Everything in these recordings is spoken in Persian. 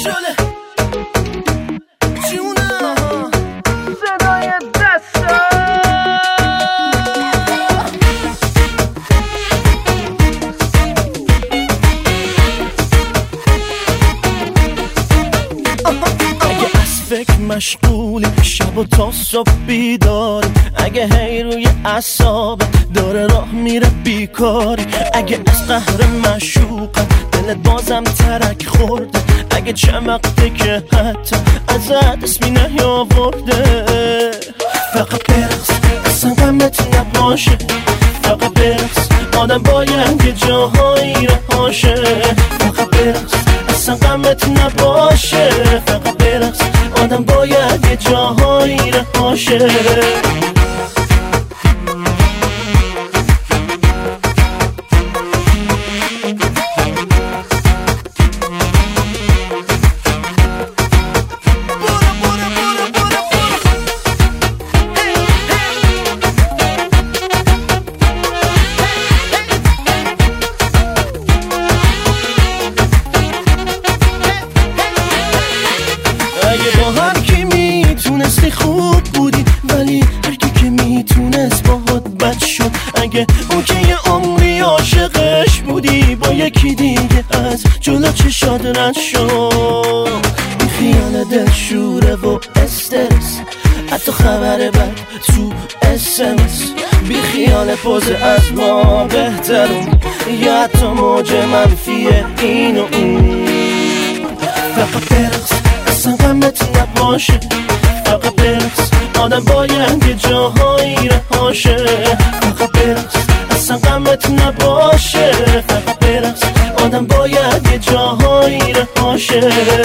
شله جونم صدای دستا فکر مشغولی شب و تا صبح بیداری، اگه هی روی اعصابت داره راه میره بیکاری، اگه از قهر معشوقت دلت بازم ترک خورده، اگه چمقته که حتی ازت اسمی نیاورده، فقط برقص اصلا غمت نباشه، فقط برقص آدم باید یه جاهایی رهاشه، فقط برقص اصلا غمت نباشه، فقط برقص آدم باید یه جاهایی رهاشه. اگه با هر کی میتونستی خوب بودی، ولی هر کی که میتونست باهات بد شد، اگه اون که یه عمری عاشقش بودی با یکی دیگه از جلو چشات رد شد، این خیال دلشوره و استرس، حتی خبر بد تو SMS، بی خیال پوز از ما بهترون، یا حتی موج منفی این و اون، فقط برقص اصلا غمت نباشه، فقط برقص آدم باید یه جاهایی رهاشه، فقط برقص اصلا غمت نباشه، فقط برقص آدم باید یه جاهایی رهاشه.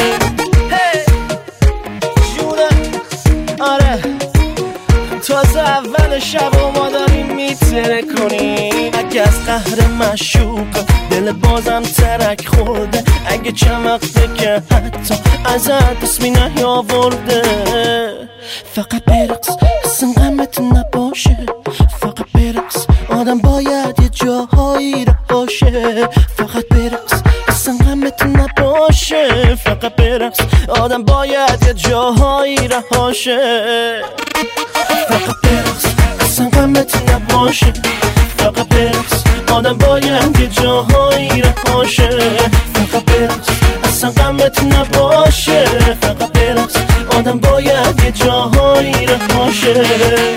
آره تازه اول شب و ما داریم میتره کنیم، اگه از قهر مشوق دل بازم ترک خورده، اگه چمقته که حتی ازت اسمی نیاورده، فقط برقص اصلا غمت نباشه، فقط برقص آدم باید یه جاهایی رهاشه، فقط برقص اصلا غمت نباشه، فقط برقص آدم باید یه جاهایی رهاشه، فقط برقص اصلا غمت نباشه، فقط برقص آدم باید یه جاهایی رهاشه، فقط برقص اصلا غمت نباشه، فقط برقص آدم باید یه جاهایی رهاشه.